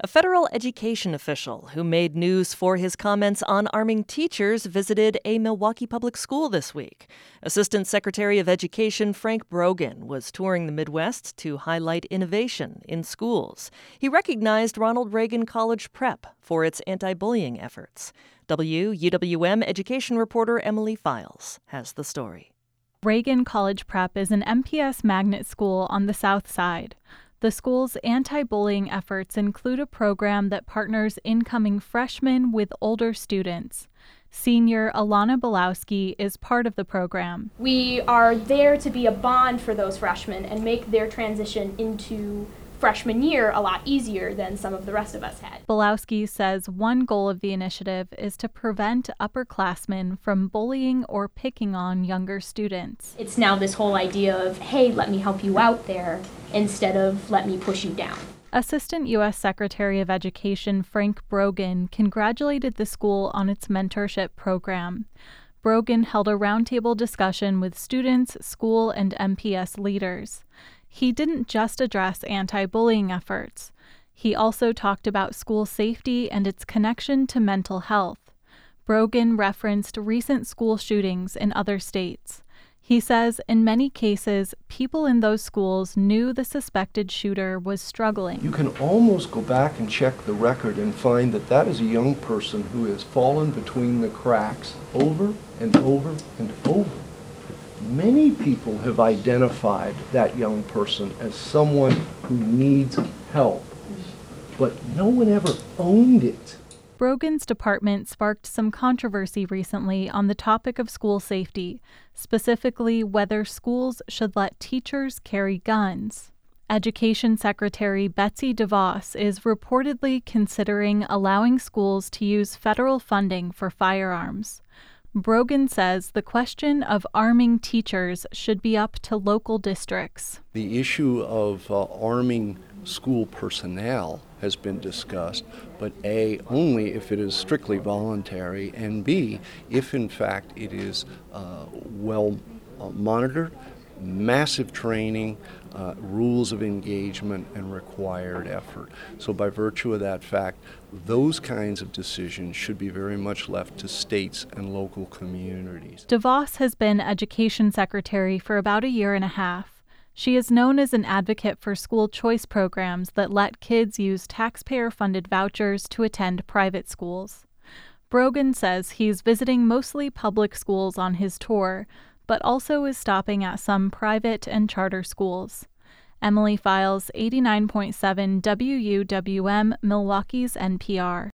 A federal education official who made news for his comments on arming teachers visited a Milwaukee public school this week. Assistant Secretary of Education Frank Brogan was touring the Midwest to highlight innovation in schools. He recognized Ronald Reagan College Prep for its anti-bullying efforts. WUWM education reporter Emily Files has the story. Reagan College Prep is an MPS magnet school on the South Side. The school's anti-bullying efforts include a program that partners incoming freshmen with older students. Senior Alana Belowski is part of the program. We are there to be a bond for those freshmen and make their transition into freshman year a lot easier than some of the rest of us had. Belowski says one goal of the initiative is to prevent upperclassmen from bullying or picking on younger students. It's now this whole idea of, hey, let me help you out there, instead of let me push you down. Assistant U.S. Secretary of Education Frank Brogan congratulated the school on its mentorship program. Brogan held a roundtable discussion with students, school, and MPS leaders. He didn't just address anti-bullying efforts. He also talked about school safety and its connection to mental health. Brogan referenced recent school shootings in other states. He says in many cases, people in those schools knew the suspected shooter was struggling. You can almost go back and check the record and find that that is a young person who has fallen between the cracks over and over and over. Many people have identified that young person as someone who needs help, but no one ever owned it. Brogan's department sparked some controversy recently on the topic of school safety, specifically whether schools should let teachers carry guns. Education Secretary Betsy DeVos is reportedly considering allowing schools to use federal funding for firearms. Brogan says the question of arming teachers should be up to local districts. The issue of arming school personnel has been discussed, but A, only if it is strictly voluntary, and B, if in fact it is well monitored, massive training, rules of engagement, and required effort. So by virtue of that fact, those kinds of decisions should be very much left to states and local communities. DeVos has been Education Secretary for about a year and a half. She is known as an advocate for school choice programs that let kids use taxpayer-funded vouchers to attend private schools. Brogan says he's visiting mostly public schools on his tour, but also is stopping at some private and charter schools. Emily Files, 89.7 WUWM, Milwaukee's NPR.